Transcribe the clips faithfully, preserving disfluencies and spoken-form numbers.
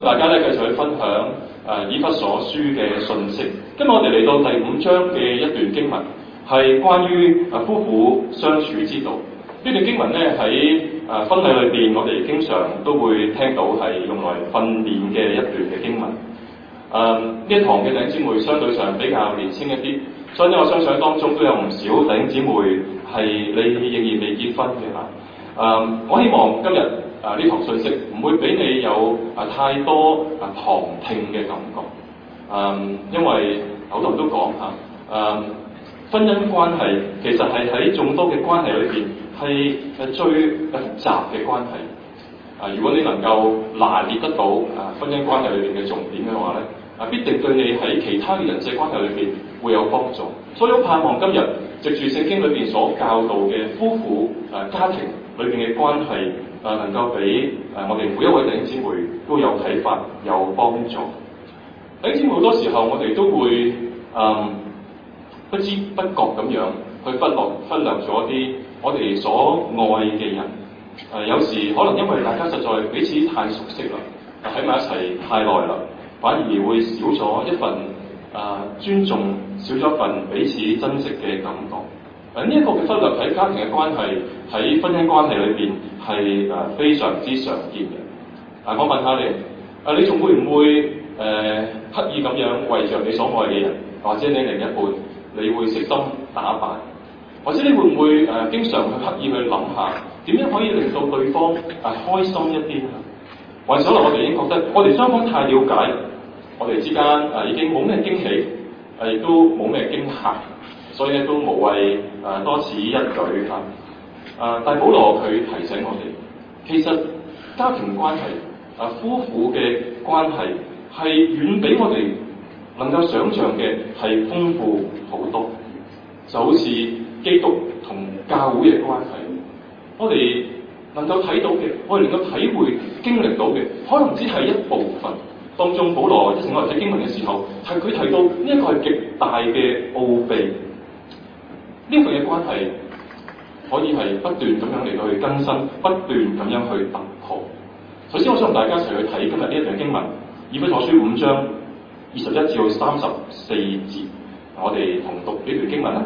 大家咧繼續去分享誒以弗所書嘅信息。今日我哋嚟到第五章嘅一段經文，係關於誒夫婦相處之道。呢段經文咧喺誒婚禮裏邊，我哋經常都會聽到係用來訓練嘅一段嘅經文。誒、呃、呢一堂嘅弟兄姊妹相對上比較年輕一啲，所以咧我相信當中都有唔少弟兄姊妹係你仍然未結婚嘅嚇。誒、呃、我希望今日啊！呢堂信息唔會俾你有啊太多啊旁聽嘅感覺，嗯，因為好多人都講嚇，嗯，婚姻關係其實係喺眾多嘅關係裏邊係誒最複雜嘅關係。啊，如果你能夠拿捏得到啊婚姻關係裏邊嘅重點嘅話咧，啊必定對你喺其他嘅人際關係裏邊會有幫助。所以我盼望今日藉住聖經裏邊所教導嘅夫婦啊家庭裏邊嘅關係。誒、呃、能夠俾誒我哋每一位弟兄姊妹都有啟發、有幫助。弟兄姊妹好多時候我哋都會誒、呃、不知不覺咁樣去忽略忽略咗啲我哋所愛嘅人。誒、呃、有時可能因為大家實在彼此太熟悉啦，喺埋一齊太耐啦，反而會少咗一份誒、呃、尊重，少咗一份彼此珍惜嘅感覺。誒呢一個嘅忽略喺家庭嘅關係，喺婚姻關係裏邊係誒非常之常見嘅。啊，我問下你，啊你仲會唔會誒、呃、刻意咁樣為着你所愛嘅人，或者你另一半，你會悉心打扮，或者你會唔會誒、呃、經常去刻意去諗下點樣可以令到對方誒、呃、開心一啲咧？或者可能我哋已經覺得我哋雙方太了解，我哋之間誒、呃、已經冇咩驚喜，誒亦都冇咩驚嚇。所以咧都無謂誒、呃、多此一舉嚇。誒，但係保羅佢提醒我哋，其實家庭關係、誒、呃、夫婦嘅關係係遠比我哋能夠想像嘅係豐富好多。就好似基督同教會嘅關係，我哋能夠睇到嘅，我哋能夠體會經歷到嘅，可能只係一部分。當中保羅一成日睇經文嘅時候，係佢提到呢一個係極大嘅奧秘。呢份嘅關係可以係不斷咁樣嚟到去更新，不斷咁樣去突破。首先，我想同大家一齊去睇今日呢一段經文，以弗所書五章二十一至到三十四節，我哋同讀呢段經文啦。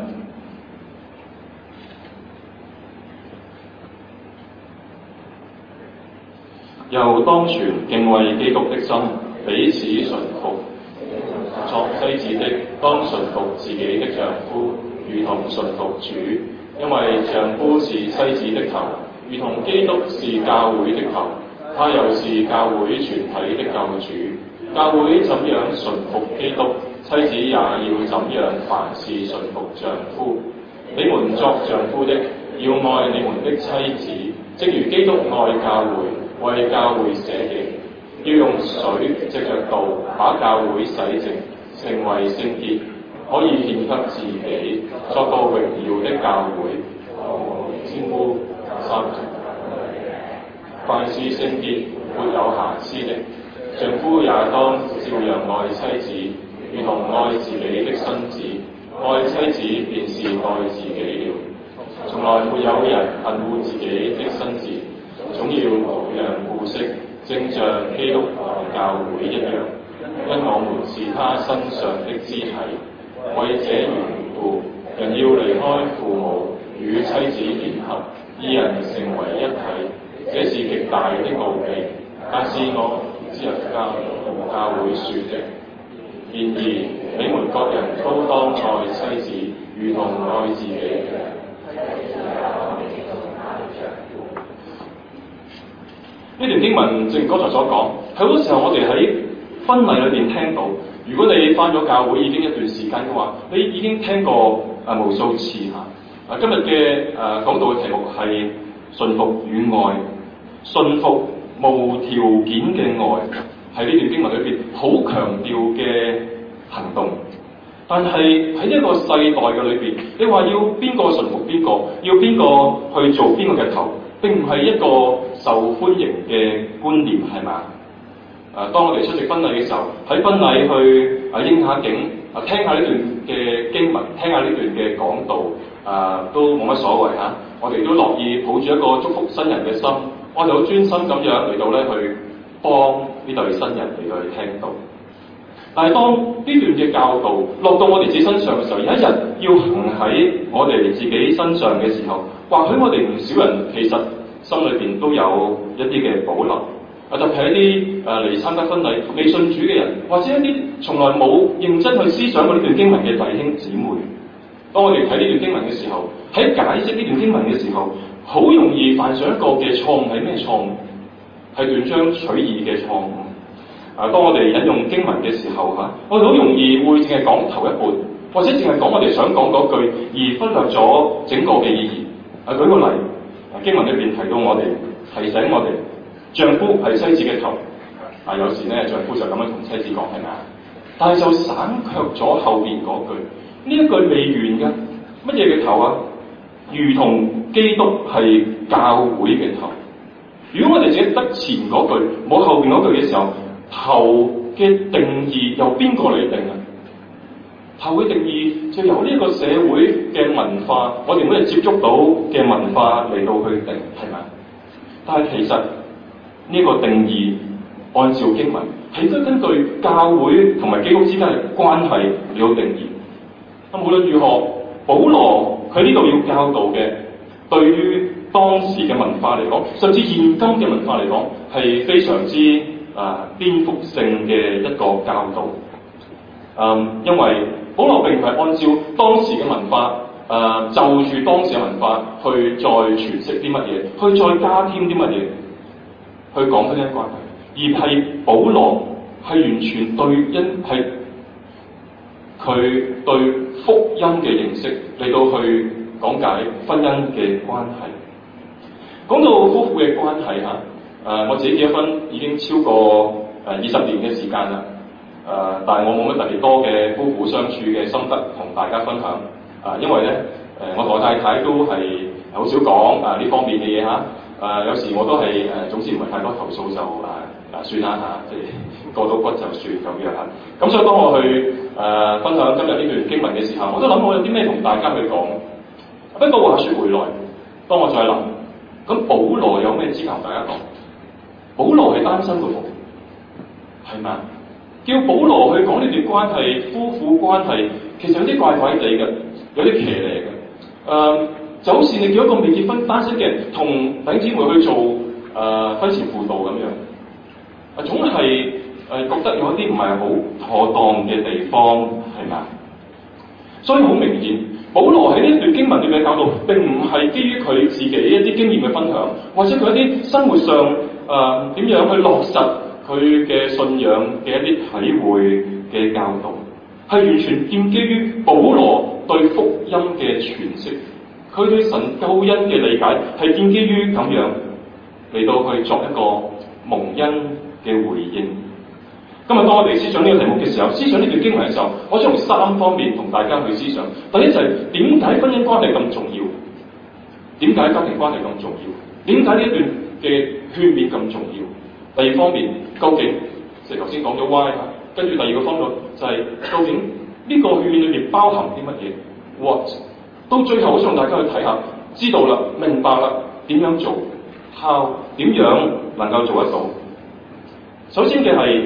又當存敬畏基督的心，彼此順服。作妻子的當順服自己的丈夫，如同順服主，因為丈夫是妻子的頭，如同基督是教會的頭，他又是教會全體的救主。教會怎樣順服基督，妻子也要怎樣凡事順服丈夫。你們作丈夫的，要愛你們的妻子，正如基督愛教會，為教會捨己，要用水藉着道把教會洗淨，成為聖潔，可以獻給自己，作個榮耀的教會。稱呼三重，凡是聖潔沒有瑕疵的，丈夫也當照樣愛妻子，如同愛自己的身子。愛妻子便是愛自己了。從來沒有人恨惡自己的身子，總要無樣顧惜，正像基督愛教會一樣，因我們是他身上的肢體。為這緣故，人要離開父母，與妻子聯合，二人成為一體。這是極大的奧秘，但是我只係教同教會說的。然而，你們各人都當愛妻子，如同愛自己。呢段經文正如剛才所講，好多時候我哋喺婚禮裏邊聽到，如果你返咗教會已經一段時間嘅話，你已經聽過啊無數次嚇。啊，今日嘅誒講道嘅題目係順服與愛，順服無條件嘅愛，係呢段經文裏邊好強調嘅行動。但係喺一個世代嘅裏邊，你話要邊個順服邊個，要邊個去做邊個嘅頭，並唔係一個受歡迎嘅觀念，係咪啊？誒，當我哋出席婚禮嘅時候，喺婚禮去啊應下景，啊聽下呢段嘅經文，聽下呢段嘅講道，啊都冇乜所謂嚇。我哋都樂意抱住一個祝福新人嘅心，我哋好專心咁樣嚟到咧去幫呢對新人嚟到去聽到。但係當呢段嘅教導落到我哋自己身上嘅時候，有一日要行喺我哋自己身上嘅時候，或許我哋唔少人其實心裏邊都有一啲嘅保留，啊特別係一啲誒嚟參加婚禮未信主嘅人，或者一啲從來冇認真去思想過呢段經文嘅弟兄姊妹。當我哋睇呢段經文嘅時候，喺解釋呢段經文嘅時候，好容易犯上一個嘅錯誤。係咩錯誤？係斷章取義嘅錯誤。啊！當我哋引用經文嘅時候嚇，我哋好容易會淨係講頭一半，或者淨係講我哋想講嗰句，而忽略咗整個嘅意義。啊，舉個例，啊經文裏邊提到我哋提醒我哋，丈夫係妻子嘅頭。啊，有時咧丈夫就咁樣同妻子講係咪啊？但係就省卻咗後邊嗰句，呢一句未完嘅，乜嘢嘅頭啊？如同基督係教會嘅頭。如果我哋只係得前嗰句，冇後邊嗰句嘅時候，頭嘅定義由邊個嚟定啊？頭嘅定義就由呢個社會嘅文化，我哋每日接觸到嘅文化嚟到去定，係咪？但係其實呢個定義按照經文係都根據教會同埋基督之間嘅關係嚟到定義。咁無論如何，保羅佢呢度要教導嘅，對於當時嘅文化嚟講，甚至現今嘅文化嚟講，係非常之啊，顛覆性嘅一個教導。嗯，因為保羅並唔係按照當時嘅文化，誒、呃、就住當時嘅文化去再詮釋啲乜嘢，去再加添啲乜嘢，去講婚姻關係，而係保羅係完全對因係佢對福音嘅認識嚟到去講解婚姻嘅關係。講到夫婦嘅關係嚇。誒、呃，我自己結咗婚已經超過誒二十年嘅時間啦。誒、呃，但係我冇乜特別多嘅夫婦相處嘅心得同大家分享。啊、呃，因為咧，誒、呃，我同我太太都係好少講啊呢方面嘅嘢嚇。誒、呃，有時我都係誒、呃，總之唔係太多投訴就誒誒、呃、算啦嚇，即係過到骨就算咁樣嚇。咁所以當我去誒、呃、分享今日呢段經文嘅時候，我都諗我有啲咩同大家去講。不過話説回來，當我再諗，咁保羅有咩資格同大家講？保羅係單身嘅喎，係嘛？叫保羅去講呢段關係，夫婦關係，其實有啲怪怪地嘅，有啲騎呢嘅。誒、呃，就好似你叫一個未結婚單身嘅人同弟兄姊妹去做誒婚前輔導咁樣，啊，總係誒、呃、覺得有一啲唔係好妥當嘅地方，係嘛？所以好明顯，保羅喺呢一段經文裏面嘅教導，並唔係基於佢自己一啲經驗嘅分享，或者佢一啲生活上誒點、呃、樣去落實佢嘅信仰嘅一啲體會嘅教導，係完全建基於保羅對福音嘅詮釋，佢對神救恩嘅理解係建基於咁樣嚟到去作一個蒙恩嘅回應。今日當我哋思想呢個題目嘅時候，思想呢段經文嘅時候，我想從三方面同大家去思想。第一就係點解婚姻關係咁重要？點解家庭關係咁重要？點解呢一段嘅勸勉咁重要？第二方面，究竟即係頭先講咗 why 嚇，跟住第二個方面就係、是、究竟呢個勸勉裏面包含啲乜嘢 ？What？ 到最後我想大家去睇下，知道啦，明白啦，點樣做 ？How？ 點樣能夠做得到？首先嘅係。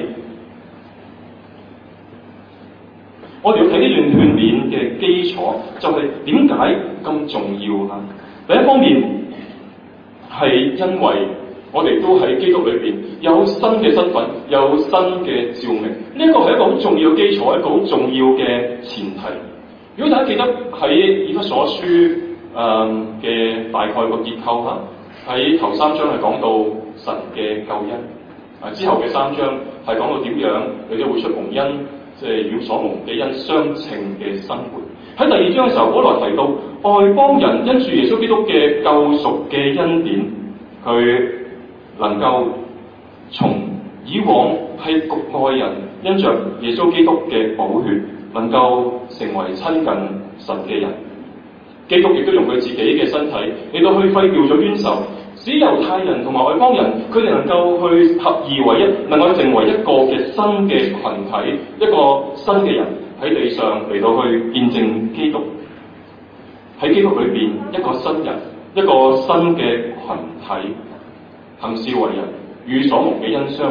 我哋要睇呢段勸勉嘅基礎，就係點解咁重要啊？第一方面係因為我哋都喺基督裏邊有新嘅身份，有新嘅召命，呢一個係一個好重要嘅基礎，一個好重要嘅前提。如果大家記得喺以弗所書誒嘅、呃、大概個結構嚇，喺頭三章係講到神嘅救恩，啊之後嘅三章係講到點樣你哋會出蒙恩。即係與所蒙嘅恩相稱嘅生活。喺第二章嘅時候，保羅提到外邦人因住耶穌基督嘅救贖嘅恩典，佢能夠從以往係局外人因着耶穌基督嘅寶血，能夠成為親近神嘅人。基督亦都用佢自己嘅身體嚟到去廢掉咗冤仇，使猶太人同埋外邦人，佢哋能夠去合二為一，能夠成為一個嘅新嘅群體，一個新嘅人喺地上嚟到去見證基督。喺基督裏邊，一個新人，一個新嘅群體，行事為人與所蒙嘅恩相稱，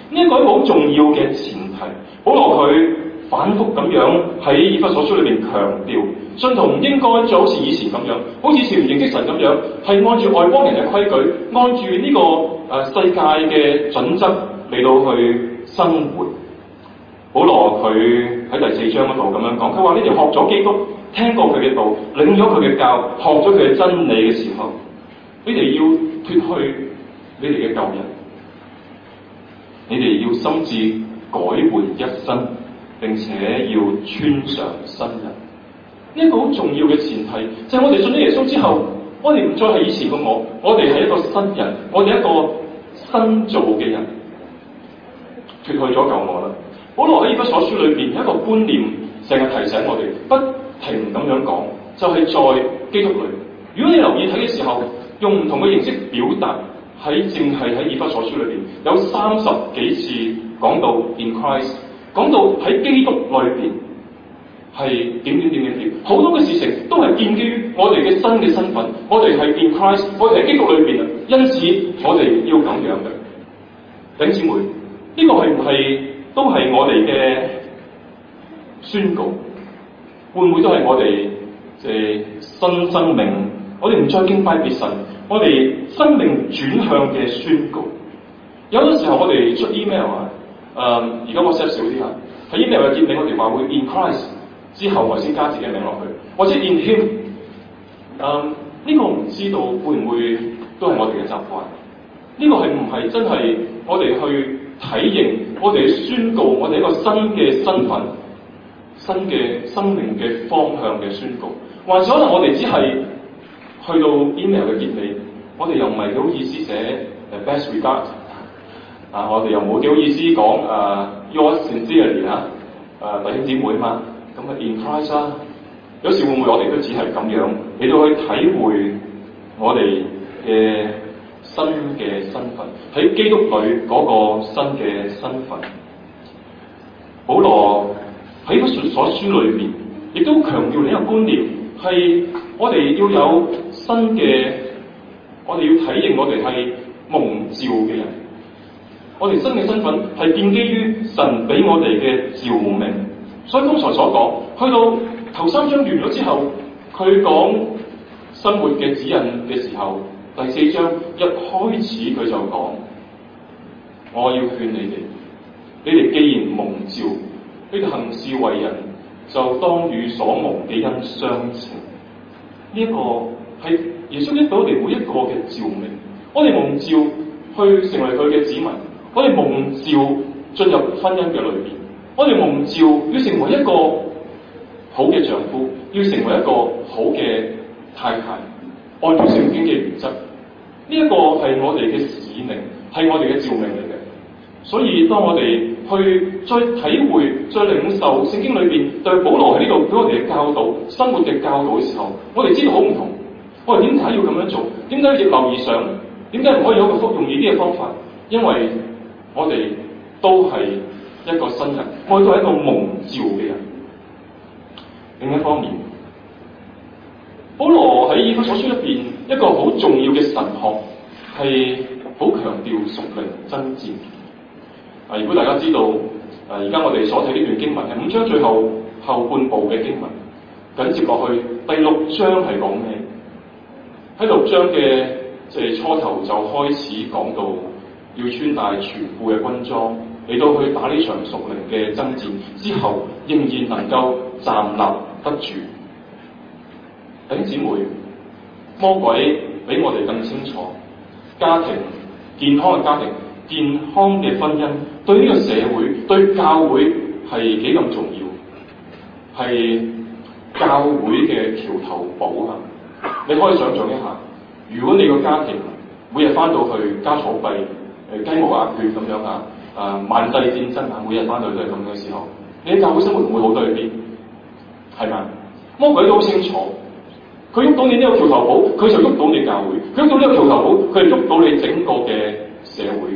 呢一個係一個好重要嘅前提。保羅佢反覆咁樣喺以弗所書裏邊強調，信徒唔應該再好似以前咁樣，好似以前唔認識神咁樣，係按住外邦人嘅規矩，按住呢、這個誒、呃、世界嘅準則嚟到去生活。保羅佢喺第四章嗰度咁樣講，佢話：你哋學咗基督，聽過佢嘅道，領咗佢嘅教，學咗佢嘅真理嘅時候，你哋要脫去你哋嘅舊人，你哋要心志改換一新，並且要穿上新人。呢、這、一個好重要嘅前提，就係、是、我哋信咗耶穌之後，我哋唔再係以前嘅我，我哋係一個新人，我哋一個新造嘅人，脫去咗舊我啦。保羅喺以弗所書裏邊有一個觀念，成日提醒我哋，不停咁樣講，就係、是、在基督裏。如果你留意睇嘅時候，用唔同嘅形式表達，喺淨係喺以弗所書裏邊有三十幾次講到 in Christ， 講到喺基督裏邊係點點點點點，好多嘅事情都係建基於我哋嘅新嘅身份，我哋係 in Christ， 我哋喺基督裏邊啊，因此我哋要咁樣嘅。弟兄姊妹，呢、這個係唔係都係我哋嘅宣告？會唔會都係我哋嘅新生命？我哋唔再敬拜別神，我哋生命轉向嘅宣告。有好多時候我哋出 email 啊，誒而家 WhatsApp 少啲啊，喺 email 嘅結尾我哋話會 in Christ 之後我先加自己嘅名落去，或者 in Him。誒、嗯、呢、這個唔知道會唔會都係我哋嘅習慣？呢、這個係唔係真係我哋去體認，我哋去宣告我哋一個新嘅身份、新嘅生命嘅方向嘅宣告？還是可能我哋只係去到 email 嘅結尾，我哋又唔係幾好意思寫誒 best regard 啊，我哋又冇幾好意思講誒、uh, yours sincerely 啊，誒弟兄姊妹嘛，咁啊 in Christ 啦。有時會唔會我哋都只係咁樣嚟到去體會我哋嘅新嘅身份，喺基督裏嗰個新嘅身份？保羅喺嗰所書裏邊，亦都強調呢個觀念，係我哋要有新嘅，我哋要體認我哋係蒙召嘅人，我哋新嘅身份係建基於神俾我哋嘅召命。所以剛才所講，去到頭三章完咗之後，佢講生活嘅指引嘅時候，第四章一開始佢就講：我要勸你哋，你哋既然蒙召，你哋行事為人就當與所蒙嘅恩相稱。呢、這、一個係耶穌俾我哋每一個嘅召命，我哋蒙召去成為佢嘅子民，我哋蒙召進入婚姻嘅裏邊，我哋蒙召要成為一個好嘅丈夫，要成為一個好嘅太太，按照聖經嘅原則。呢、這、一個係我哋嘅使命，係我哋嘅召命嚟嘅。所以當我哋去再體會、再領受聖經裏邊對保羅喺呢度俾我哋嘅教導、生活嘅教導嘅時候，我哋知道好唔同。我哋點解要咁樣做？點解要逆流而上？點解唔可以有一個容易啲嘅方法？因為我哋都係一個新人，我哋都係一個蒙召嘅人。另一方面，保羅喺以弗所書入邊一個好重要嘅神學係好強調屬靈爭戰。啊！如果大家知道，誒而家我哋所睇呢段經文係五章最後後半部嘅經文，緊接落去第六章係講咩？喺六章嘅即係初頭就開始講到要穿戴全副嘅軍裝嚟到去打呢場屬靈嘅爭戰，之後仍然能夠站立得住。弟兄姊妹，魔鬼比我哋更清楚家庭健康嘅家庭。健康嘅婚姻對呢個社會、對教會係幾咁重要，係教會嘅橋頭堡啊！你可以想象一下，如果你個家庭每日翻到去家嘈閉、誒雞毛鴨血咁樣啊，誒萬世戰爭啊，每日翻到去都係咁嘅時候，你嘅教會生活唔會好得去邊？係咪？魔鬼都好清楚，佢喐到你呢個橋頭堡，佢就喐到你教會；佢喐到呢個橋頭堡，佢就喐到你整個嘅社會。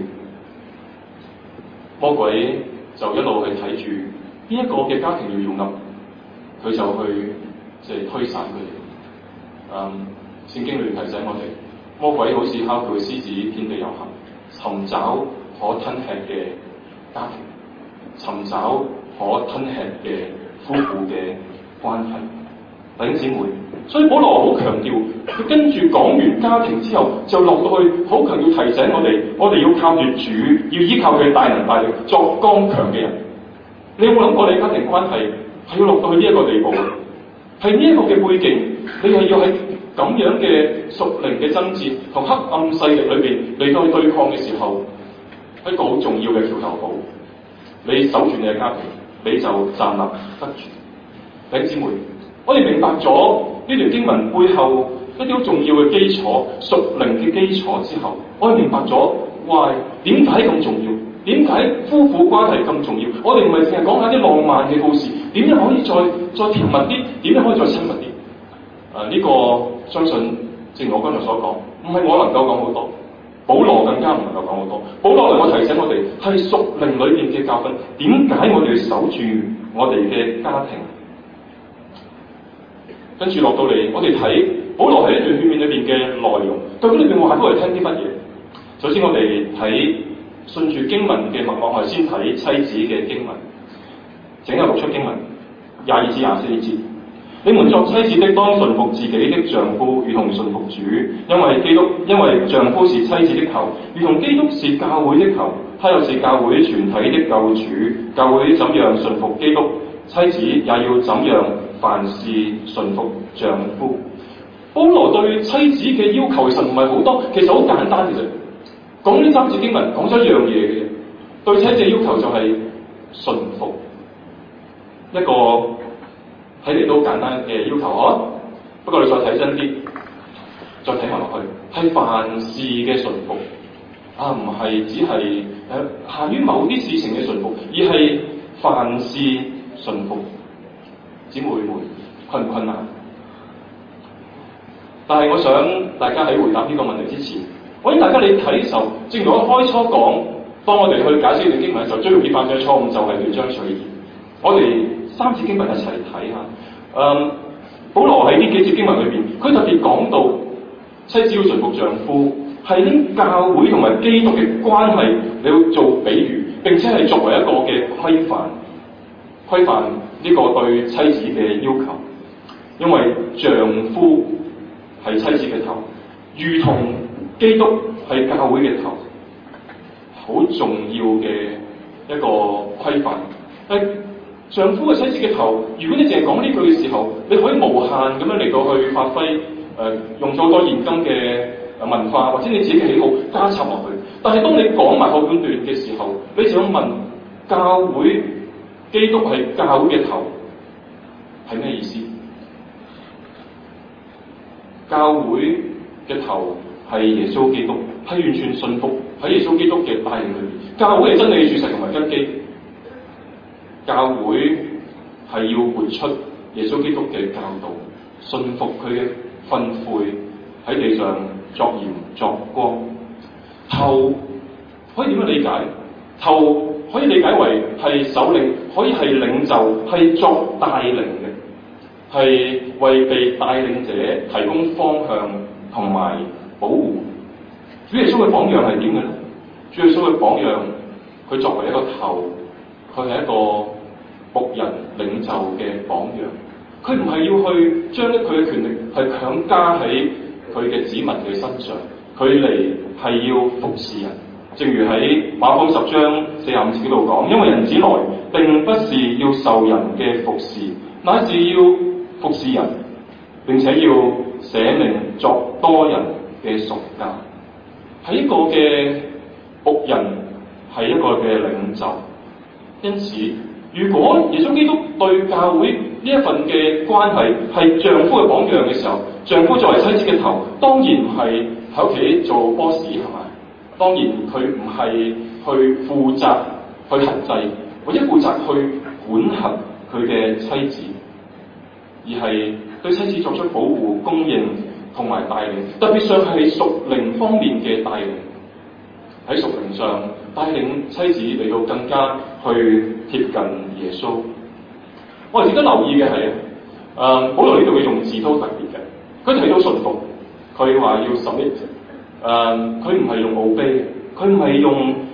魔鬼就一路去睇住邊一個嘅家庭要要佢就去即係、就是、推散佢哋。嗯，聖經裏面提醒我哋，魔鬼好似哮叫嘅獅子，遍地遊行，尋找可吞吃嘅家庭，尋找可吞吃嘅夫婦嘅關係。弟兄姊妹，所以保羅好強調，佢跟住講完家庭之後，就落到去好強調提醒我哋，我哋要靠住主，要依靠佢大能大力，作剛強嘅人。你有冇諗過你家庭關係係要落到去呢一個地步？係呢一個嘅背景，你係要喺咁樣嘅屬靈嘅爭戰同黑暗勢力裏邊嚟到去對抗嘅時候，一個好重要嘅橋頭堡。你守住你嘅家庭，你就站立得住。弟兄姊妹，我哋明白咗呢段經文背後一啲好重要嘅基礎、屬靈嘅基礎之後，我哋明白咗，哇！點解咁重要？點解夫婦關係咁重要？我哋唔係淨係講下啲浪漫嘅故事，點樣可以再再甜蜜啲？點樣可以再親密啲？誒、呃，呢、這個相信正如我剛才所講，唔係我能夠講好多，保羅更加唔能夠講好多。保羅能夠提醒我哋係屬靈裏邊嘅教訓，點解我哋要守住我哋嘅家庭？跟住落到嚟，我哋睇保羅喺一段勸勉裏邊嘅內容，究竟裏邊話俾我哋聽啲乜嘢？首先我哋睇順住經文嘅脈絡，我哋先睇妻子嘅經文，整個讀出經文廿二至廿四節。你們作妻子的，當順服自己的丈夫，如同順服主，因為基督，因為丈夫是妻子的頭，如同基督是教會的頭，他又是教會全體的救主。教會怎樣順服基督，妻子也要怎樣凡事順服丈夫。保羅對妻子嘅要求其實唔係好多，其實好簡單。其實講呢三節經文講咗一樣嘢嘅，對妻子嘅要求就係順服，一個睇嚟都好簡單嘅要求呵。不過你再睇真啲，再睇埋落去，係凡事嘅順服啊，唔係只係誒限於某啲事情嘅順服，而係凡事順服。姊妹們，困唔困難？但係我想大家喺回答呢個問題之前，我想大家你睇嘅時候，正如我開初講，當我哋去解釋呢段經文嘅時候，最容易犯嘅錯誤就係斷章取義。我哋三節經文一齊睇下。嗯，保羅喺呢幾節經文裏邊，佢特別講到妻子要順服丈夫，係拎教會同埋基督嘅關係你要做比喻，並且係作為一個嘅規範，規範呢個對妻子嘅要求。因為丈夫係妻子嘅頭，如同基督係教會嘅頭，好重要嘅一個規範。誒，丈夫係妻子嘅頭，如果你淨係講呢句嘅時候，你可以無限咁樣嚟到去發揮，誒、呃，用咗好多現今嘅文化或者你自己嘅喜好加插落去。但係當你講埋後半段嘅時候，你就要問教會基督係教會嘅頭係咩意思？教會嘅頭係耶穌基督，係完全信服喺耶穌基督嘅帶領裏面。教會係真理嘅柱石同埋根基，教會係要活出耶穌基督嘅教導，信服佢嘅訓誨，喺地上作鹽作光。頭可以點樣理解？頭可以理解為係首領，可以係領袖，係作帶領嘅，係為被帶領者提供方向同埋保護。主耶穌嘅榜樣係點嘅咧？主耶穌嘅榜樣，佢作為一個頭，佢係一個僕人領袖嘅榜樣。佢唔係要去將佢嘅權力係強加喺佢嘅子民嘅身上，佢嚟係要服侍人。正如喺馬可十章四十五節嗰度講，因為人子來並不是要受人嘅服侍，乃是要服侍人，並且要捨命作多人嘅贖價。係一個嘅僕人，係一個嘅領袖。因此，如果耶穌基督對教會呢一份嘅關係係丈夫嘅榜樣嘅時候，丈夫作為妻子嘅頭，當然唔係喺屋企做 boss 係嘛？當然佢唔係去負責去轄制，或者負責去管轄佢嘅妻子，而係對妻子作出保護、供應同埋帶領，特別上係屬靈方面嘅帶領。喺屬靈上帶領妻子嚟到更加去貼近耶穌。我哋值得留意嘅係，誒、呃，保羅呢度嘅用字都特別嘅。佢提到順服，佢話要 submit，誒，佢唔係用 obey，佢唔係用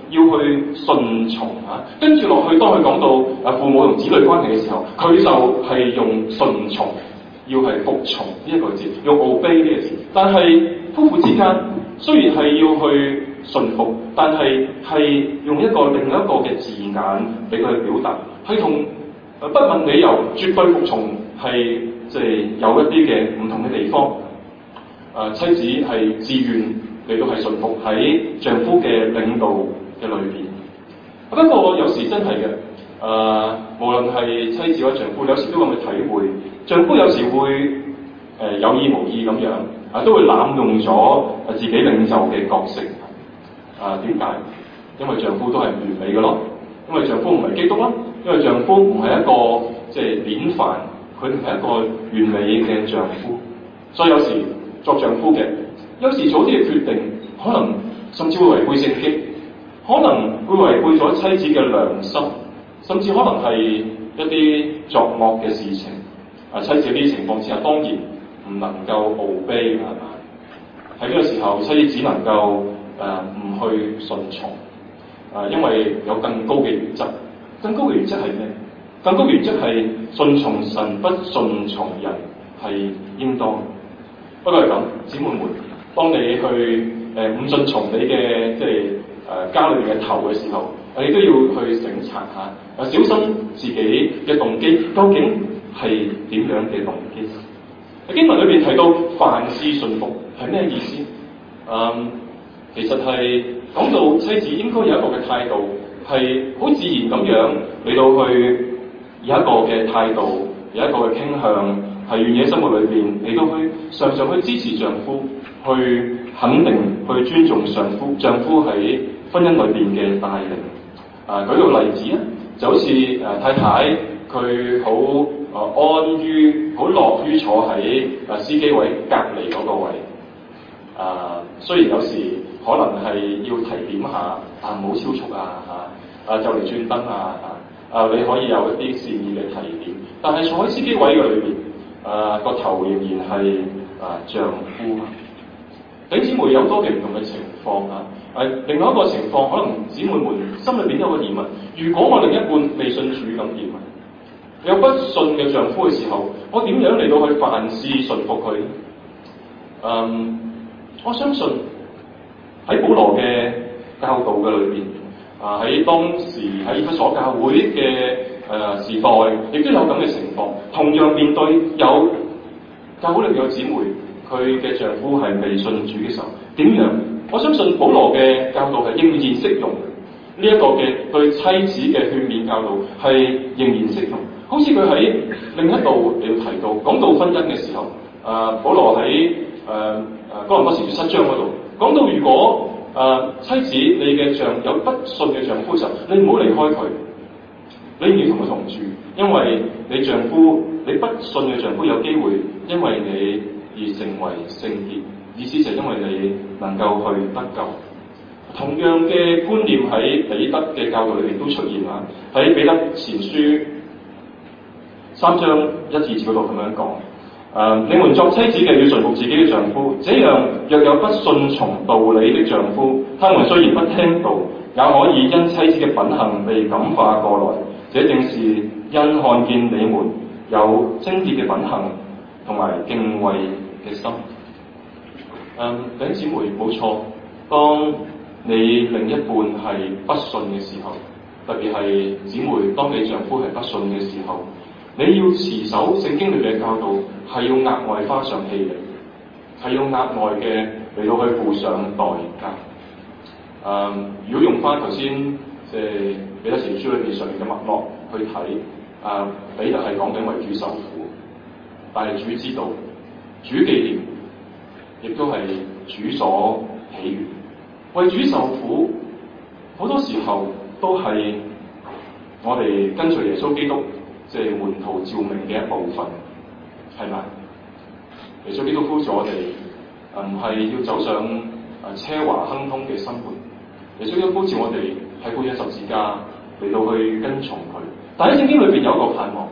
要去順從啊。跟住落去，當佢講到啊父母同子女關係嘅時候，佢就係用順從，要係服從呢一個字，用 obey 呢個字。但係夫婦之間雖然係要去順服，但係係用一個另一個嘅字眼俾佢去表達，係同不問理由絕對服從係即係有一啲嘅唔同嘅地方。啊，妻子係自願嚟到係順服喺丈夫嘅領導嘅裏邊。不過有時真係嘅，誒、呃、無論係妻子或者丈夫，有時都咁嘅體會。丈夫有時會誒、呃、有意無意咁樣啊，都會濫用咗自己領袖嘅角色。啊，點解？因為丈夫都係唔完美嘅咯，因為丈夫唔係基督啦，因為丈夫唔係一個即係典範，佢唔係一個完美嘅丈夫。所以有時作丈夫嘅，有時做啲嘅決定，可能甚至會違背聖經，可能會違背咗妻子嘅良心，甚至可能係一啲作惡嘅事情。啊，妻子呢啲情況之下，當然唔能夠 obey 係嘛？喺呢個時候，妻子只能夠誒唔、呃、去順從，啊、呃，因為有更高嘅原則。更高嘅原則係咩？更高嘅原則係順從神，不順從人，係應當。不過係咁，姊妹們，當你去誒唔順從你嘅即係誒家裏面嘅頭嘅時候，你都要去省察下，啊，小心自己嘅動機究竟係點樣嘅動機。喺經文裏邊提到凡事順服係咩意思？嗯，其實係講到妻子應該有一個嘅態度，係好自然咁樣嚟到去有一個嘅態度，有一個嘅傾向。係願意喺生活裏邊，你都去常常去支持丈夫，去肯定、去尊重丈夫。丈夫喺婚姻裏邊嘅帶領。啊，舉個例子咧，就好似誒、啊、太太佢好誒安於、好樂於坐喺誒司機位隔離嗰個位。啊，雖然有時可能係要提點下，啊唔好超速啊嚇，啊就嚟轉燈啊啊，啊你可以有一啲善意嘅提點，但係坐喺司機位嘅裏邊。誒個、呃、頭仍然係誒、呃、丈夫啊！弟兄姊妹有多嘅唔同嘅情況啊！誒、呃、另外一個情況，可能姊妹們心裏邊有個疑問：如果我另一半未信主咁點啊？有不信嘅丈夫嘅時候，我點樣嚟到去凡事順服佢？嗯，我相信喺保羅嘅教導嘅裏邊，啊喺當時喺以弗所教會嘅。誒、呃、時代亦都有咁嘅情況，同樣面對有教會裏邊有姊妹，佢嘅丈夫係未信主嘅時候，點樣？我相信保羅嘅教導係仍然適用，呢、這、一個嘅對妻子嘅勸勉教導係仍然適用。好似佢喺另一度你要提到講到婚姻嘅時候，誒、呃、保羅喺誒誒哥林多前書七章嗰度講到，如果誒、呃、妻子你嘅丈有不信嘅丈夫嘅時候，你唔好離開佢。你唔要同佢同住，因為你丈夫，你不信嘅丈夫有機會因為你而成為聖潔，意思就係因為你能夠去得救。同樣嘅觀念喺彼得嘅教導裏面都出現啦，喺彼得前書三章一至節嗰度咁樣講：誒、呃，你們作妻子嘅要順服自己嘅丈夫，這樣若有不順從道理的丈夫，他們雖然不聽道，也可以因妻子嘅品行被感化過來。這正是因看見你們有貞潔嘅品行同埋敬畏嘅心。嗯，弟兄姊妹冇錯，當你另一半係不信嘅時候，特別係姊妹，當你丈夫係不信嘅時候，你要持守聖經裏面嘅教導，係要額外花上氣力，係要額外嘅嚟到去付上代價。嗯，如果用翻頭先即係彼得前書裏邊上面嘅脈絡去睇，啊彼得係講緊為主受苦，但係主知道，主紀念，亦都係主所喜悅。為主受苦，好多時候都係我哋跟隨耶穌基督即係門徒召命嘅一部分，係咪？耶穌基督呼召我哋，唔係要走上啊奢華亨通嘅生活。耶穌基督呼召我哋係背起十字架嚟到去跟從佢，但喺聖經裏邊有一個盼望，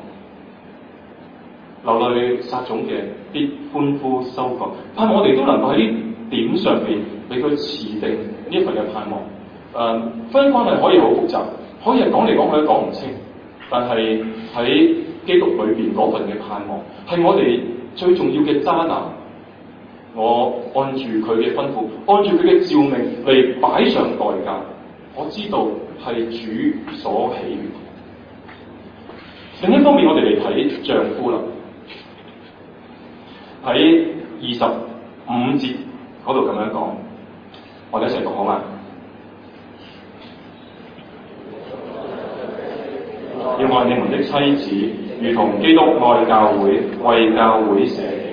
流淚撒種嘅必歡呼收割，盼望我哋都能夠喺呢點上邊俾佢持定呢一份嘅盼望。 誒婚姻關係可以好複雜，可以係講嚟講去都講唔清，但係喺基督裏邊嗰份嘅盼望，係我哋最重要嘅揸拿。我按住佢嘅吩咐，按住佢嘅召命嚟擺上代價，我知道係主所喜悅。另一方面，我哋嚟睇丈夫啦，喺二十五節嗰度咁樣講，我哋一齊讀好嗎？要愛你們的妻子，如同基督愛教會，為教會捨己。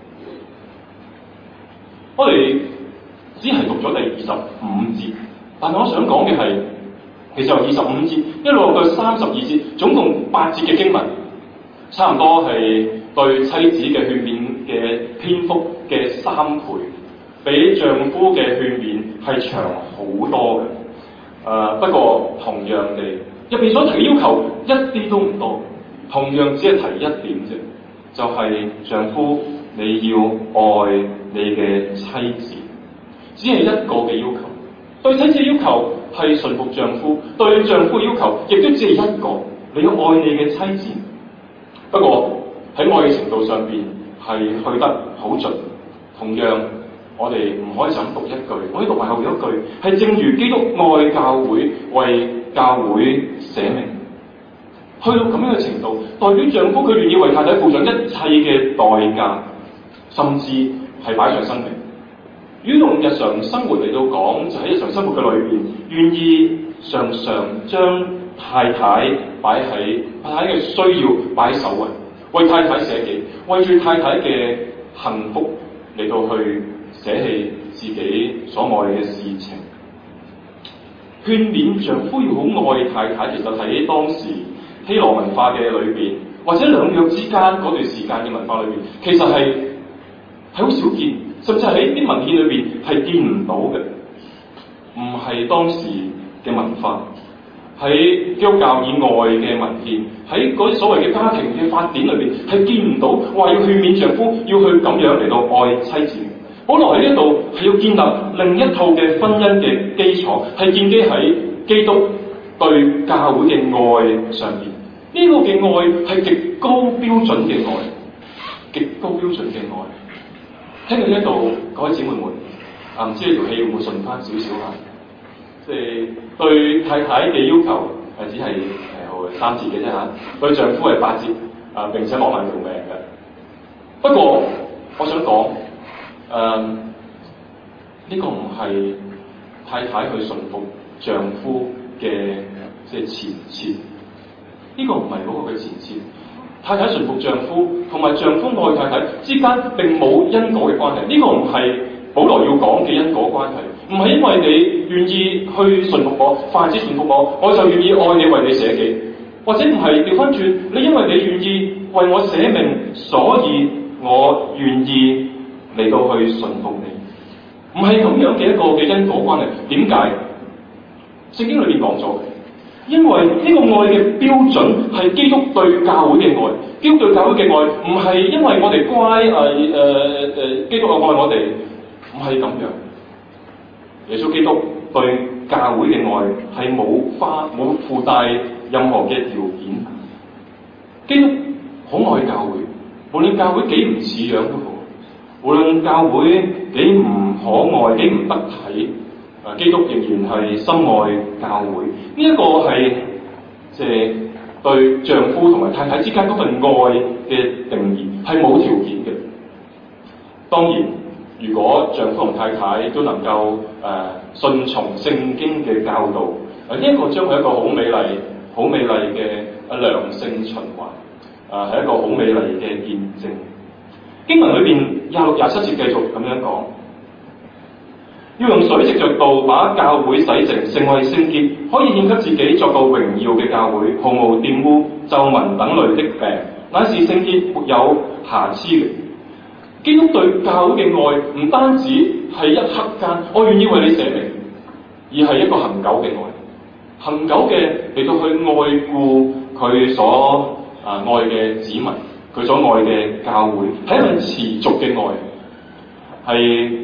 我哋只係讀咗第二十五節，但係我想講嘅係，其實由二十五節一路到三十二節，總共八節嘅經文，差唔多係對妻子嘅勸勉嘅篇幅嘅三倍，比丈夫嘅勸勉係長好多嘅。誒、呃，不過同樣地，入邊所提嘅要求一啲都唔多，同樣只係提一點啫，就係、是、丈夫你要愛你嘅妻子，只係一個嘅要求。對妻子嘅要求係順服丈夫，對丈夫嘅要求亦都只係一個，你要愛你嘅妻子。不過喺愛嘅程度上邊係去得好盡。同樣，我哋唔可以就咁讀一句，我哋讀埋後邊一句，係正如基督愛教會，為教會捨命。去到咁樣嘅程度，代表丈夫佢願意為太太付上一切嘅代價，甚至係擺上生命。如果用日常生活嚟到講，就喺日常生活嘅裏邊，願意常常將太太擺喺太太嘅需要擺首位，為太太捨己，為住太太嘅幸福嚟到去捨棄自己所愛嘅事情。勸勉丈夫要好愛太太，其實喺當時希羅文化嘅裏邊，或者兩約之間嗰段時間嘅文化裏邊，其實係係好少見，甚至喺啲文獻裏邊係見唔到嘅，唔係當時嘅文化。喺基督教以外嘅文獻，喺嗰啲所謂嘅家庭嘅法典裏邊，係見唔到話要勸勉丈夫要去咁樣嚟到愛妻子。保羅喺呢度係要建立另一套嘅婚姻嘅基礎，係建基喺基督對教會嘅愛上邊。呢、這個嘅愛係極高標準嘅愛，極高標準嘅愛。聽到呢度，各位姊妹們，啊唔知呢條氣會唔會順翻少少啊？即係對太太嘅要求係只係誒三節嘅啫嚇，對丈夫係八節啊，並且攞埋條命嘅。不過我想講，誒、呃、呢、這個唔係太太去順服丈夫嘅即係前設，呢、這個唔係嗰個嘅前設。太太順服丈夫同埋丈夫愛太太之間並冇因果嘅關係，呢、這個唔係保羅要講嘅因果關係。唔係因為你願意去順服我，凡事順服我，我就願意愛你，為你捨己，或者唔係調翻轉，你因為你願意為我捨命，所以我願意嚟到去順服你，唔係咁樣嘅一個嘅因果關係。點解？聖經裏面講咗，因為呢個愛嘅標準係基督對教會嘅愛，基督對教會嘅愛唔係因為我哋乖誒誒誒，基督愛我哋，唔係咁樣。耶穌基督對教會嘅愛係冇花冇附帶任何嘅條件。基督好愛教會，無論教會幾唔似樣都好，無論教會幾唔可愛幾唔得體，啊，基督仍然係深愛教會。呢、這、一個係即係對丈夫同埋太太之間嗰份愛嘅定義係冇條件嘅。當然，如果丈夫同太太都能夠誒、呃、順從聖經嘅教導，啊，呢一個將係一個好美麗、好美麗嘅良性循環，啊，係一個好美麗嘅見證。經文裏邊廿六、廿七節繼續咁樣講，要用水藉着道把教會洗淨，成為聖潔，可以獻給自己作個榮耀嘅教會，毫無玷污、皺紋等類的病，乃是聖潔沒有瑕疵嘅。基督對教會嘅愛唔單止係一刻間，我願意為你捨命，而係一個恆久嘅愛，恆久嘅嚟到去愛顧佢所啊愛嘅子民，佢所愛嘅教會，係一份持續嘅愛，係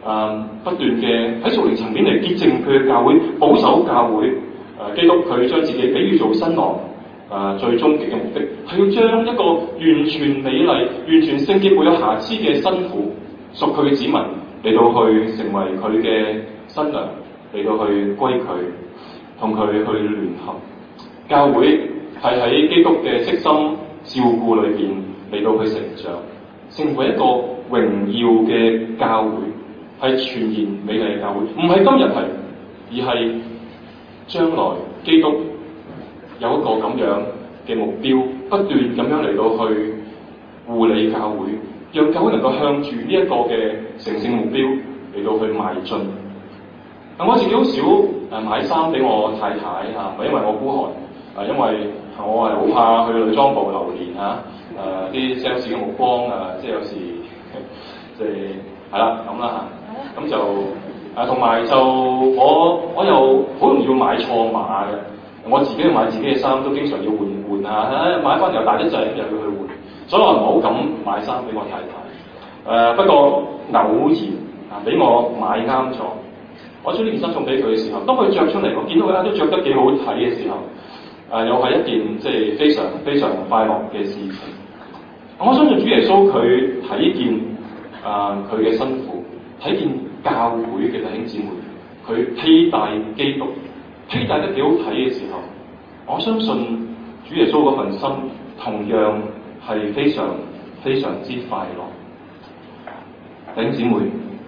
呃、不斷嘅喺屬靈層面嚟潔淨佢嘅教會，保守教會。誒、呃、基督佢將自己比喻做新郎，誒、呃、最終極嘅目的係要將一個完全美麗、完全聖潔、沒有瑕疵嘅新婦，屬佢嘅子民嚟到去成為佢嘅新娘，嚟到去歸佢，同佢去聯合。教會係喺基督嘅悉心照顧裏邊嚟到去成長，成為一個榮耀嘅教會，係全然美麗嘅教會。唔係今日係，而係將來基督有一個咁樣嘅目標，不斷咁樣嚟到去護理教會，讓教會能夠向住呢一個嘅成聖目標嚟到去邁進。嗱，我自己好少誒買衫俾我太太嚇，唔係因為我孤寒。啊，因為我係好怕去女裝部流連嚇，誒啲 sales 嘅目光啊，即係有時即係係啦咁啦嚇，咁就誒同埋就我我又好容易要買錯碼嘅，我自己去買自己嘅衫都經常要換換下，買翻又大一陣又要去換，所以我唔好咁買衫俾我太太。誒、呃、不過偶然啊俾我買啱咗，我將呢件衫送俾佢嘅時候，當佢着出嚟，我見到佢都着得幾好睇嘅時候。誒、呃、又係一件即係非常非常快樂嘅事情。我相信主耶穌佢睇見啊佢嘅辛苦，睇見教會嘅弟兄姊妹，佢披戴基督，披戴得幾好睇嘅時候，我相信主耶穌嗰份心同樣係非常非常之快樂。弟兄姊妹，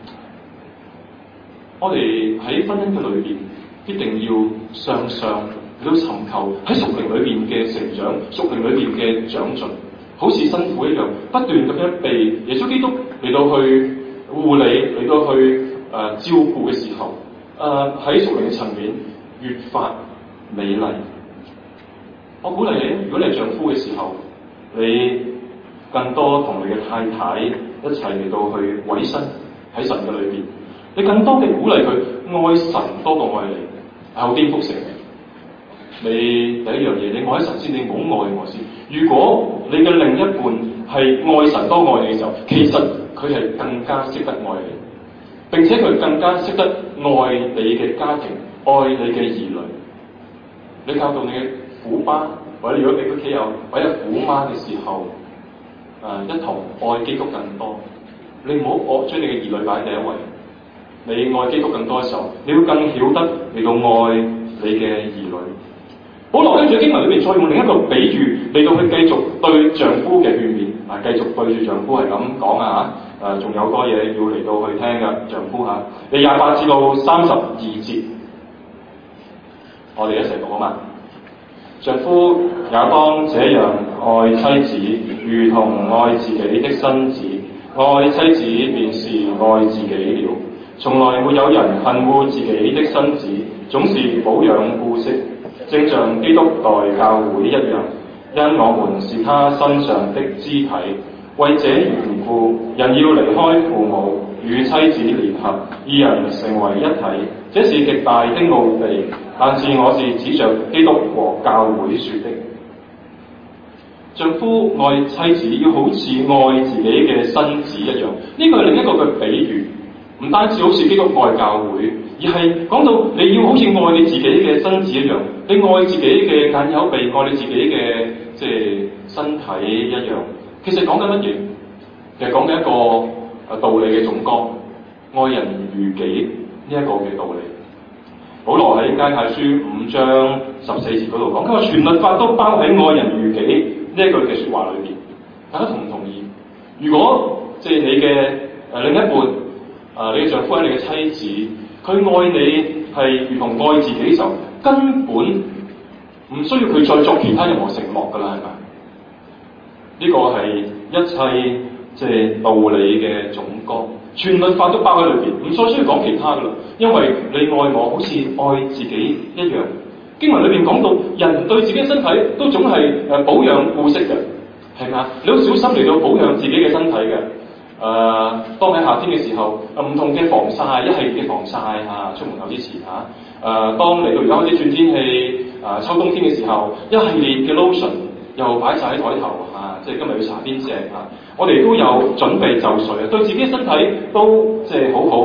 我哋喺婚姻嘅裏邊必定要雙雙嚟到尋求喺屬靈裏邊嘅成長，屬靈裏邊嘅長進，好似新婦一樣，不斷咁樣被耶穌基督嚟到去護理，嚟到去誒、呃、照顧嘅時候，誒喺屬靈嘅層面越發美麗。我鼓勵你，如果你係丈夫嘅時候，你更多同你嘅太太一齊嚟到去委身喺神嘅裏邊，你更多嘅鼓勵佢愛神多過愛你，係好顛覆性嘅。你第一樣嘢，你愛神先，你唔好愛我先。如果你嘅另一半係愛神多愛你嘅時候，其實佢係更加識得愛你，並且佢更加識得愛你嘅家庭，愛你嘅兒女。你教導你嘅虎媽，或者如果你屋企有或者虎媽嘅時候，誒、呃、一同愛基督更多。你唔好我將你嘅兒女擺第一位，你愛基督更多嘅時候，你要更曉得嚟到愛你嘅兒女。保羅喺經文裏面再用另一個比喻嚟到去繼續對丈夫嘅勸勉，啊，繼續對住丈夫係咁講啊嚇，誒仲有多嘢要嚟到去聽嘅丈夫嚇。你廿八至到三十二節，我哋一齊讀啊嘛。丈夫也當這樣愛妻子，如同愛自己的身子，愛妻子便是愛自己了。從來沒有人恨惡自己的身子，總是保養顧惜，正像基督待教會一樣，因我們是他身上的肢體。為這緣故，人要離開父母，與妻子聯合，二人成為一體。這是極大的奧秘，但是我是指着基督和教會說的。丈夫愛妻子要好似愛自己嘅身子一樣，呢個係另一個嘅比喻，唔單止好似基督愛教會，而係講到你要好似愛你自己嘅身子一樣，你愛自己嘅眼耳口鼻，愛你自己嘅即係身體一樣。其實講緊乜嘢？其實講緊一個道理嘅總綱，愛人如己呢一個嘅道理。保羅喺加泰書五章十四節嗰度講，佢話全律法都包喺愛人如己呢一句嘅説話裏邊。大家同唔同意？如果即係你嘅誒、呃、另一半，啊、呃、你嘅丈夫係你嘅妻子，佢愛你係如同愛自己嘅時候，根本唔需要佢再作其他任何承諾㗎啦，係咪？呢、這個係一切即係道理嘅總綱，全律法都包喺裏邊，唔再需要講其他噶啦。因為你愛我好似愛自己一樣。經文裏邊講到，人對自己嘅身體都總係誒保養顧惜嘅，係咪啊？你好小心嚟到保養自己嘅身體嘅。誒、呃，當喺夏天嘅時候，唔同嘅防曬，一系列嘅防曬嚇，出門口之前嚇。誒、呃，當嚟到而家開始轉天氣，誒、呃、秋冬天嘅時候，一系列嘅 lotion 又擺晒喺台頭嚇、啊，即係今日要搽邊隻嚇。我哋都有準備就緒啊，對自己嘅身體都即係好好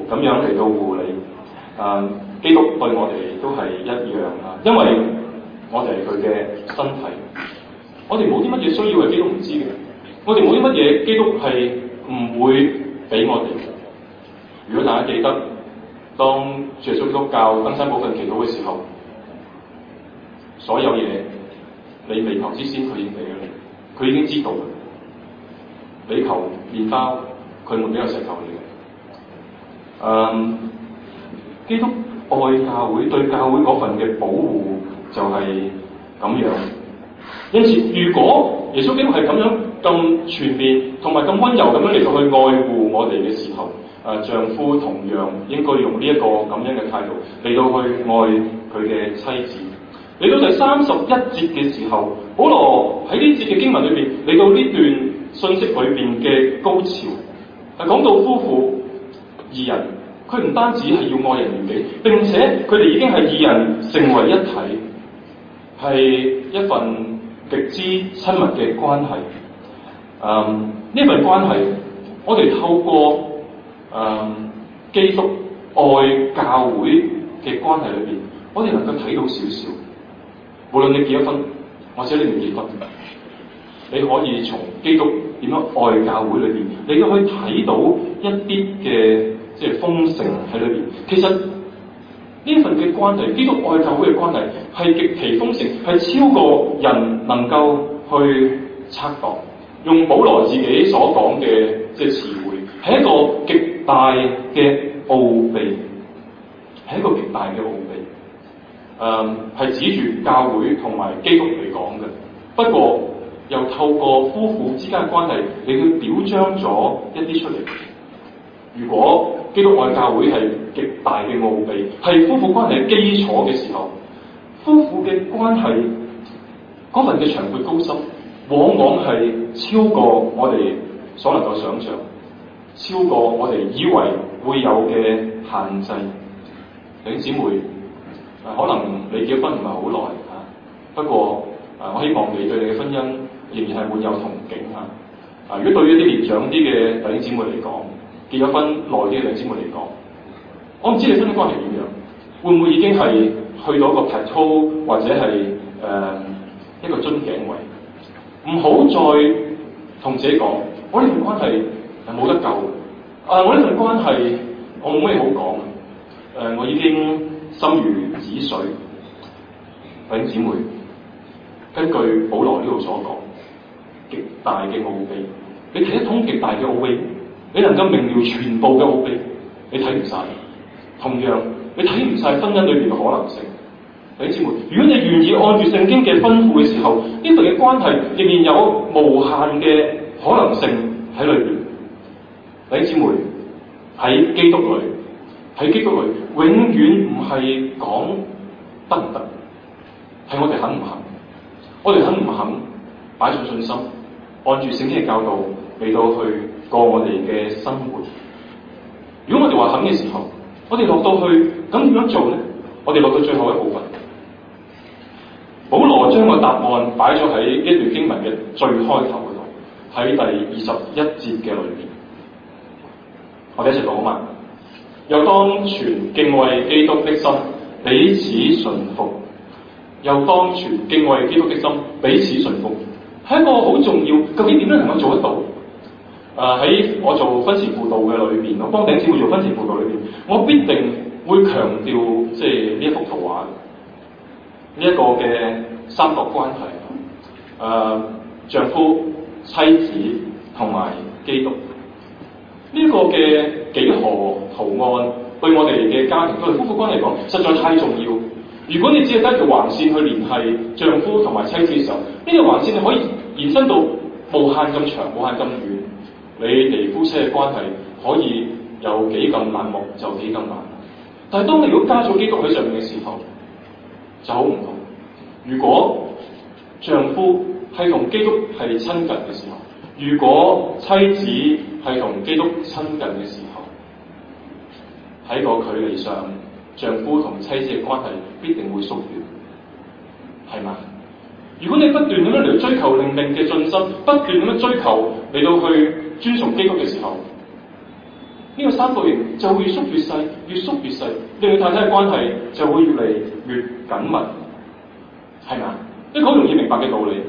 咁樣嚟到護理。啊，基督對我哋都係一樣啊，因為我哋係佢嘅身體，我哋冇啲乜嘢需要係基督唔知嘅，我哋冇啲乜嘢基督係唔會俾我哋。如果大家記得，當耶穌基督教登山寶訓祈禱嘅時候，所有嘢你未求之先，佢已經俾咗你，佢已經知道。你求麵包，佢冇俾個石頭你嘅。嗯，基督愛教會，對教會嗰份嘅保護就係咁樣。因此，如果耶穌基督係咁樣咁全面同埋咁溫柔咁樣嚟到去愛護我哋嘅時候，誒丈夫同樣應該用呢一個咁樣嘅態度嚟到去愛佢嘅妻子。嚟到第三十一節嘅時候，保羅喺呢節嘅經文裏邊嚟到呢段信息裏邊嘅高潮，係講到夫婦二人，佢唔單止係要愛人如己，並且佢哋已經係二人成為一體，係一份極之親密嘅關係。嗯，呢份關係，我哋透過嗯基督愛教會嘅關係裏邊，我哋能夠睇到少少。無論你結咗婚，或者你唔結婚，你可以從基督點樣愛教會裏邊，你都可以睇到一啲嘅即係豐盛喺裏邊。其實呢份嘅關係，基督愛教會嘅關係係極其豐盛，係超過人能夠去測度。用保羅自己所講嘅即係詞彙，係一個極大嘅奧秘，係一個極大嘅奧秘。誒係、嗯、指住教會同埋基督嚟講嘅，不過又透過夫婦之間嘅關係，你去表彰咗一啲出嚟。如果基督愛教會係極大嘅奧秘，係夫婦關係嘅基礎嘅時候，夫婦嘅關係嗰份嘅長闊高深，往往係超過我哋所能夠想像，超過我哋以為會有嘅限制。弟兄姊妹。可能你結婚唔係好耐嚇，不過啊，我希望你對你嘅婚姻仍然係會有憧憬嚇。啊，如果對於啲年長啲嘅弟兄姊妹嚟講，結咗婚耐啲嘅弟兄姊妹嚟講，我唔知你婚姻關係點樣，會唔會已經係去到一個 plateau 或者係誒、呃、一個樽頸位？唔好再同自己講，我呢份關係係冇得救。啊，我呢份關係我冇咩好講。誒、呃，我已經心如止水。弟兄姊妹，根據保羅呢度所講，極大嘅奧秘，你睇得通極大嘅奧秘，你能夠明瞭全部嘅奧秘，你睇唔晒。同樣，你睇唔晒婚姻裏邊嘅可能性。弟兄姊妹，如果你願意按住聖經嘅吩咐嘅時候，呢份嘅關係仍然有無限嘅可能性喺裏邊。弟兄姊妹，喺基督裏。喺基督裏，永遠唔係講得唔得，係我哋肯唔肯，我哋肯唔肯擺上信心，按住聖經嘅教導嚟到去過我哋嘅生活。如果我哋話肯嘅時候，我哋落到去咁點樣做咧？我哋落到最後一部分，保羅將個答案擺咗喺一段經文嘅最開頭嗰度，喺第二十一節嘅裏邊，我哋一齊講嘛。又當存敬畏基督的心，彼此順服。又當存敬畏基督的心，彼此順服，係一個好重要。究竟點樣能夠做得到？誒、呃、喺我做婚前輔導嘅裏邊，我幫弟兄姊妹做婚前輔導裏邊，我必定會強調即係呢一幅圖畫，呢、這、一個嘅三角關係，誒、呃、丈夫、妻子同埋基督。呢個嘅幾何圖案對我哋嘅家庭、對夫婦關係嚟講，實在太重要。如果你只係得一條橫線去聯繫丈夫同埋妻子嘅時候，呢條橫線你可以延伸到無限咁長、無限咁遠。你哋夫妻嘅關係可以有幾咁冷漠，就幾咁冷漠。但係當你如果加咗基督喺上面嘅時候，就好唔同。如果丈夫係同基督係親近嘅時候，如果妻子係同基督親近嘅時候，喺個距離上，丈夫同妻子嘅關係必定會縮短，係嘛？如果你不斷咁樣嚟追求靈命嘅進深，不斷咁樣追求嚟到去尊崇基督嘅時候，呢呢個三角形就會越縮越細，越縮越細，你同太太嘅關係就會越嚟越緊密，係咪啊？呢個好容易明白嘅道理。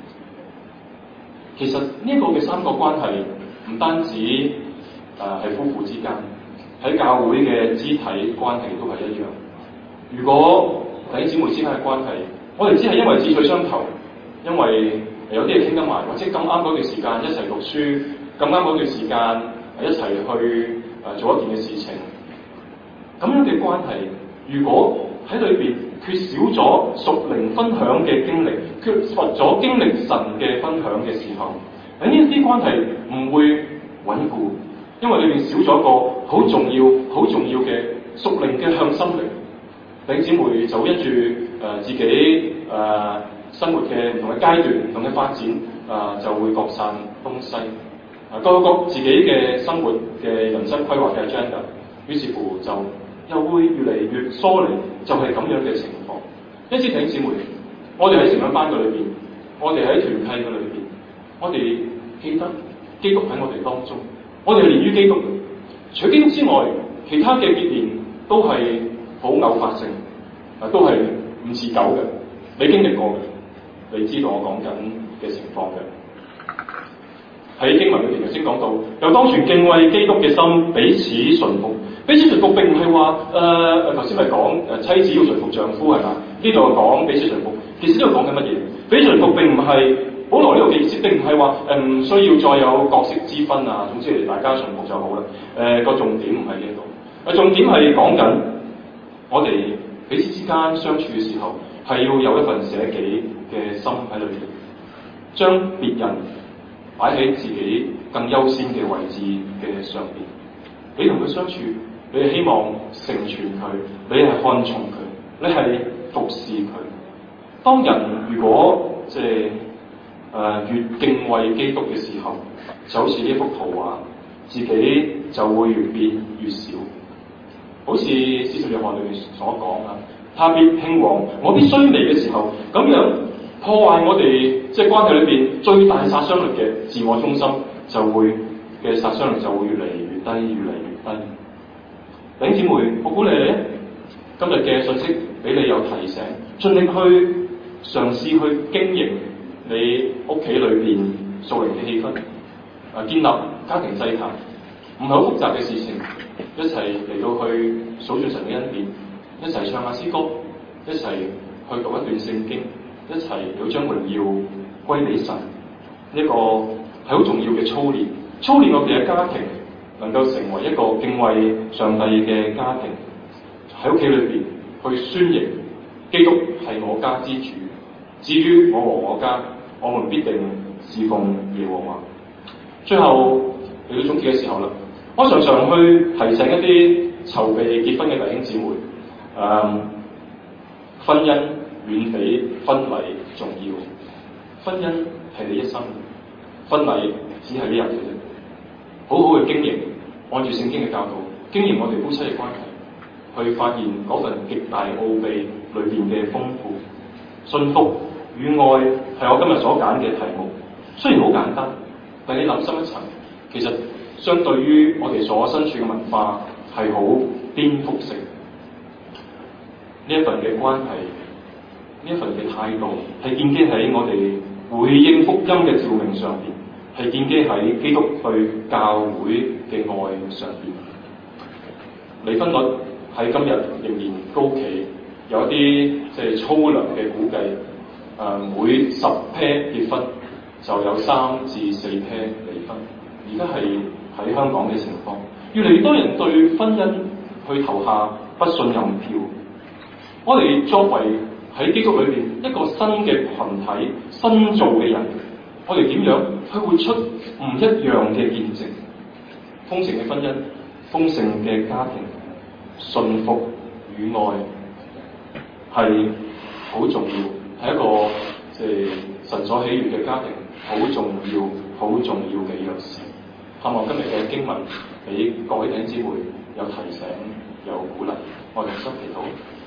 其實呢一個嘅三角關係唔單止誒係、呃、夫婦之間，喺教會嘅肢體關係都係一樣。如果弟兄姊妹之間嘅關係，我哋只係因為志趣相投，因為有啲嘢傾得埋，或者咁啱嗰段時間一齊讀書，咁啱嗰段時間一齊去誒做一件嘅事情，咁樣嘅關係，如果喺裏邊缺少咗屬靈分享嘅經歷，缺乏咗經歷神嘅分享嘅時候，喺呢啲關係唔會穩固，因為裏邊少咗個好重要、好重要嘅屬靈嘅向心力。弟兄姊妹就因住誒自己誒、呃、生活嘅唔同嘅階段、唔同嘅發展，啊、呃、就會各散東西，啊各各自己嘅生活嘅人生規劃嘅 agenda， 於是乎就又會越嚟越疏離，就係、是、咁樣嘅情況。因此弟兄姊妹，我哋喺成長班嘅裏邊，我哋喺團契嘅裏邊，我哋記得基督喺我哋當中，我哋係連於基督嘅。除基督之外，其他嘅結連都係好偶發性，啊都係唔持久嘅。你經歷過嘅，你知道我講緊嘅情況嘅。喺經文裏邊頭先講到，又當存敬畏基督嘅心，彼此順服。彼此順服並唔係話誒頭先咪講誒妻子要順服丈夫係嘛？呢度講彼此順服，其實呢度講緊乜嘢？彼此順服並唔係保羅呢度嘅意思，並唔係話誒唔需要再有角色之分啊。總之大家順服就好啦。誒、呃、個重點唔喺呢度，誒重點係講緊我哋彼此之間相處嘅時候，係要有一份捨己嘅心喺裏邊，將別人擺喺自己更優先嘅位置嘅上邊。你同佢相處，你係希望成全佢，你係看重佢，你係服侍佢。當人如果即係誒越敬畏基督嘅時候，就好似呢一幅圖畫，自己就會越變越少。好似使徒約翰裏面所講啊，他必興旺，我必衰微嘅時候，咁樣破壞我哋即係關係裏邊最大殺傷力嘅自我中心，就會嘅殺傷力就會越嚟越低，越嚟越低。弟兄姊妹，我鼓勵你咧，今日嘅信息俾你有提醒，盡力去嘗試去經營你屋企裏邊屬靈嘅氣氛，啊，建立家庭祭壇，唔係好複雜嘅事情，一齊嚟到去數算神嘅恩典，一齊唱下詩歌，一齊去讀一段聖經，一齊要將榮耀歸俾神，呢個係好重要嘅操練。操練我哋嘅家庭能夠成為一個敬畏上帝嘅家庭，喺屋企裏邊去宣揚基督係我家之主。至於我和我家，我們必定侍奉耶和華。最後嚟到總結嘅時候啦，我常常去提醒一啲籌備結婚嘅弟兄姊妹，誒、嗯，婚姻遠比婚禮重要。婚姻係你一生，婚禮只係一日嘅啫。好好嘅經營，按住聖經嘅教導，經營我哋夫妻嘅關係，去發現嗰份極大奧秘裏邊嘅豐富。信福與愛係我今日所揀嘅題目，雖然好簡單，但你諗深一層，其實相對於我哋所身處嘅文化係好顛覆性。呢一份嘅關係，呢一份嘅態度，係建基喺我哋回應福音嘅召命上邊。係建基喺基督對教會嘅愛上邊。離婚率喺今日仍然高企，有一啲即係粗略嘅估計，誒、呃、每十 pair 結婚就有三至四 pair 離婚。而家係喺香港嘅情況，越嚟越多人對婚姻去投下不信任票。我哋作為喺基督裏邊一個新嘅群體、新造嘅人，我哋點樣去活出唔一樣嘅見證？豐盛嘅婚姻、豐盛嘅家庭、信服與愛係好重要，係一個即係神所喜悅嘅家庭，好重要、好重要嘅約事。盼望今日嘅經文俾各位弟兄姊妹有提醒、有鼓勵。我哋心祈禱。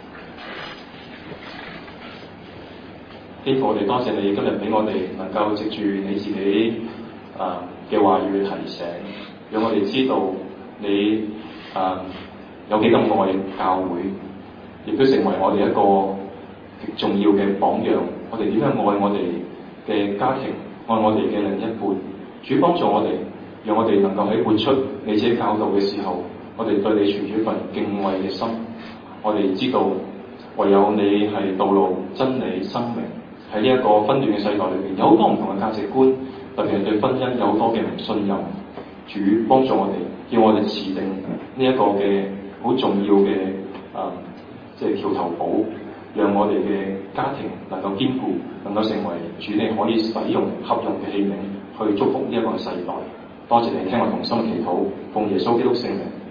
天父，我哋多謝你今日俾我哋能夠藉住你自己啊嘅話語去提醒，讓我哋知道你啊、呃、有幾咁愛教會，亦都成為我哋一個極重要嘅榜樣。我哋點樣愛我哋嘅家庭，愛我哋嘅另一半？主幫助我哋，讓我哋能夠喺活出你自己教導嘅時候，我哋對你存住一份敬畏嘅心。我哋知道唯有你係道路、真理、生命。喺呢一個紛亂嘅世代裏邊，有好多唔同嘅價值觀，特別係對婚姻有好多嘅唔信任。主幫助我哋，叫我哋持定呢一個嘅好重要嘅啊，即係橋頭堡，讓我哋嘅家庭能夠堅固，能夠成為主你可以使用合用嘅器皿，去祝福呢一個世代。多謝你聽我同心祈禱，奉耶穌基督聖名。